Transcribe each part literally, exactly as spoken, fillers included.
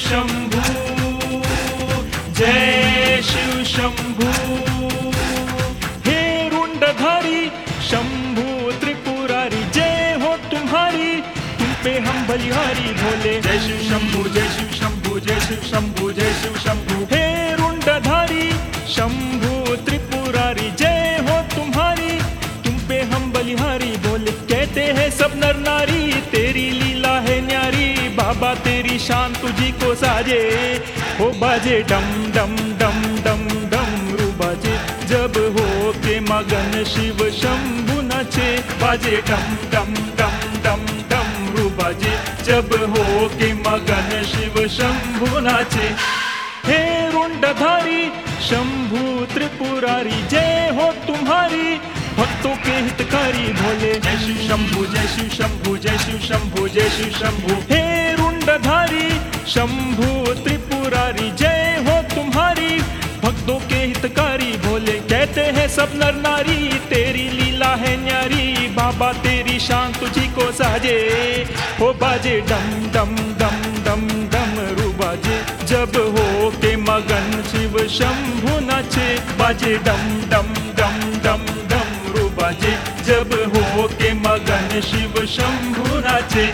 शंभू, जय शिव शंभू। हे रुंडधारी शंभू त्रिपुरारी, जय हो तुम्हारी, तुम पे हम बलिहारी भोले। जय शिव शंभू, जय शिव शंभू, जय शिव शंभू, जय शिव शंभू। हे रुंडधारी शंभू त्रिपुरारी, जय हो तुम्हारी, तुम पे हम बलिहारी भोले। कहते हैं सब नर नारी तेरी लीला है न्यारी, बाबा तेरी शान तुझी को साजे। हो बाजे डम डम डम डम डमरू बाजे, जब हो के मगन शिव शंभू नाचे। बाजे डम डम डम डम डमरू बाजे, जब हो के मगन शिव शंभू नाचे। हे रुंडधारी शंभू त्रिपुरारी, जय हो तुम्हारी, भक्तों के हितकारी भोले। जय शिव शंभू, जय शिव शंभू, जय शिव शंभू, जय शिव शंभू। हे रुंडधारी शंभू त्रिपुरारी, जय हो तुम्हारी, भक्तों के हितकारी भोले। कहते हैं सब नर नारी तेरी लीला है न्यारी, बाबा तेरी शान तुझी को साजे। हो बाजे डम डम डम डम डमरू बाजे, जब हो के मगन शिव शंभू नाचे। बाजे डम डम डम डम डमरू बाजे, जब हो के मगन शिव शंभू नाचे।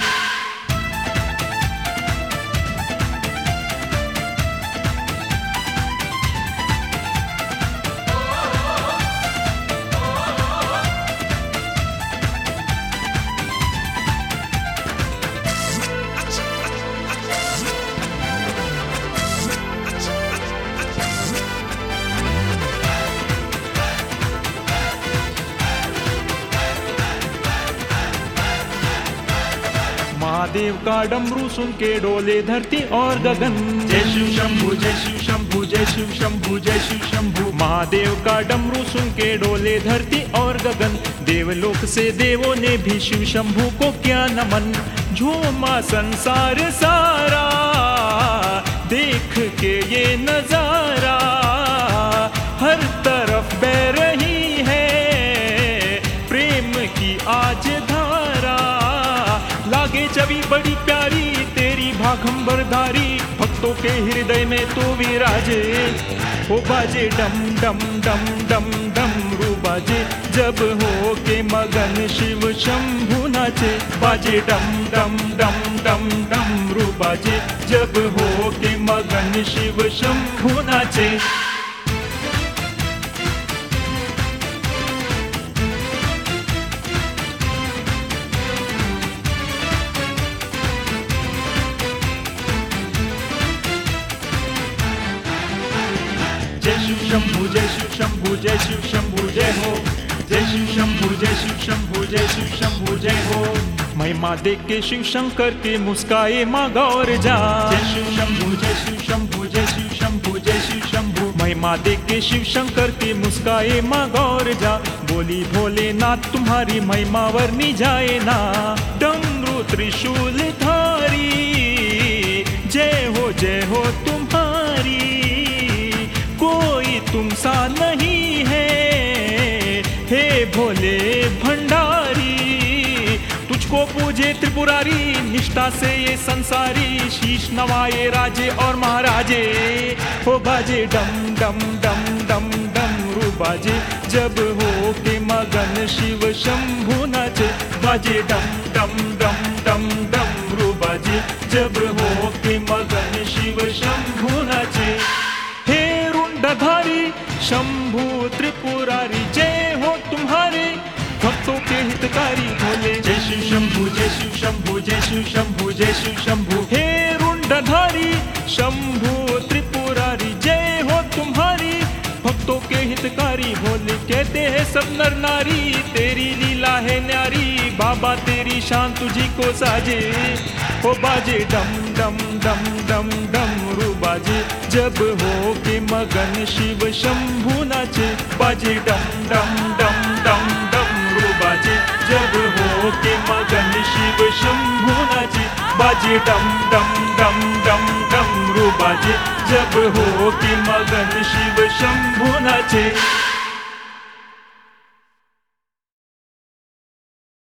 महादेव का डमरू सुन के डोले धरती और गगन। जय शिव शंभू, जय शिव शंभू, जय शिव शंभू, जय शिव शंभू। महादेव का डमरू सुन के डोले धरती और गगन, देवलोक से देवों ने भी शिव शंभू को किया नमन। झूमा संसार सारा देख के ये नजारा, हर तरफ बह रही है प्रेम की आज धारा। लागे छवि बड़ी प्यारी तेरी भागंबरधारी, भक्तों के हृदय में तो विराजे। हो बाजे डम डम डम डम डमरू बाजे, जब हो के मगन शिव शंभू नाचे। बाजे डम डम डम डम डमरू बाजे, जब हो के मगन शिव शंभू नाचे। जय शिव शंभू, जय शिव शंभू, जय शिव शंभू, जय हो। जय शिव शंभू, जय शिव शंभू, जय शिव शंभू, जय हो। महिमा देख के शिव शंकर के मुस्काए माँ गौर जा। जय शिव शंभू, जय शिव शंभू, जय शिव शंभू, जय शिव शंभू। महिमा देख के शिव शंकर के मुस्काए माँ गौर जा। बोली भोलेनाथ तुम्हारी महिमा वर्णी जाए ना। डमरू त्रिशूल धारी, जय हो जय हो तुम्हारी, कोई तुम सा नहीं है हे भोले भंडारी। तुझको पूजे त्रिपुरारी निष्ठा से ये संसारी, शीश नवाए राजे और महाराजे। हो बाजे डम डम डम डम डमरू बाजे, जब हो के मगन शिव शंभू नाचे। बाजे डम डम डम डम डमरू बाजे, जब हो के मगन शिव शंभू नाचे। हे रुंडधारी शंभू त्रिपुरारी, जय हो तुम्हारे, भक्तों के हितकारी भोले। जय शिव शंभू, जय शिव शंभू, जय शिव शंभू, जय शिव शंभू। हे रुंडधारी शंभू त्रिपुरारी, जय हो तुम्हारी, भक्तों के हितकारी भोले। कहते हैं सब नर नारी तेरी लीला है न्यारी, बाबा तेरी शान तुझी को साजे। हो बाजे डम डम डम डम डमरू बाजे, जब हो के मगन शिव शंभू नाचे। बाजे डम डम डम डम डमरू बाजे, जब हो के मगन शिव शंभू नाचे। बाजे डम डम डम डम डमरू बाजे, जब हो के मगन शिव शंभू नाचे।